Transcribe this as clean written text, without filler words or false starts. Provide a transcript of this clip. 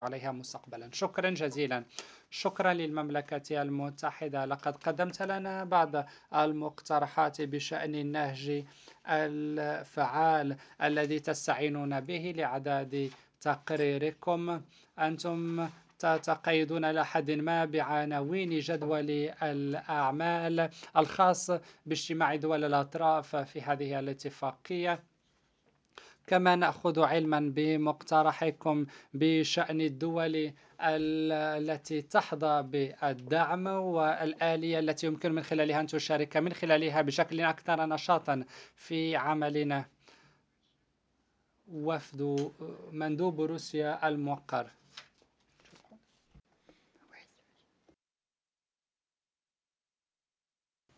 عليها مستقبلا. شكرا جزيلا. شكرا للمملكة المتحدة، لقد قدمت لنا بعض المقترحات بشأن النهج الفعال الذي تستعينون به لإعداد تقريركم. أنتم تتقيدون لحد ما بعناوين جدول الأعمال الخاص باجتماع دول الأطراف في هذه الاتفاقية. كما نأخذ علما بمقترحكم بشأن الدول التي تحظى بالدعم والآلية التي يمكن من خلالها أن تشارك من خلالها بشكل أكثر نشاطا في عملنا. وفد مندوب روسيا الموقر.